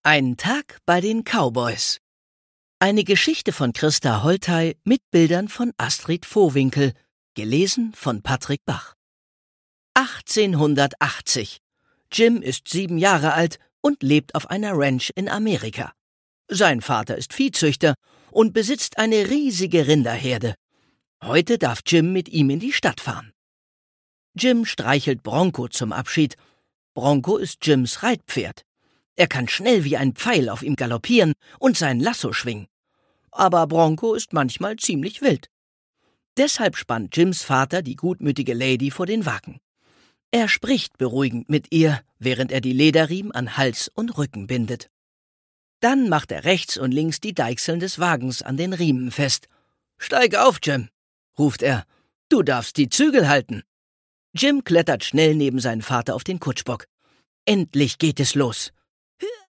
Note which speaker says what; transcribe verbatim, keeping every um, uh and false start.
Speaker 1: Ein Tag bei den Cowboys. Eine Geschichte von Christa Holtei mit Bildern von Astrid Vohwinkel, gelesen von Patrick Bach. achtzehnhundertachtzig. Jim ist sieben Jahre alt und lebt auf einer Ranch in Amerika. Sein Vater ist Viehzüchter und besitzt eine riesige Rinderherde. Heute darf Jim mit ihm in die Stadt fahren. Jim streichelt Bronco zum Abschied. Bronco ist Jims Reitpferd. Er kann schnell wie ein Pfeil auf ihm galoppieren und sein Lasso schwingen. Aber Bronco ist manchmal ziemlich wild. Deshalb spannt Jims Vater die gutmütige Lady vor den Wagen. Er spricht beruhigend mit ihr, während er die Lederriemen an Hals und Rücken bindet. Dann macht er rechts und links die Deichseln des Wagens an den Riemen fest. »Steig auf, Jim«, ruft er. »Du darfst die Zügel halten.« Jim klettert schnell neben seinen Vater auf den Kutschbock. Endlich geht es los.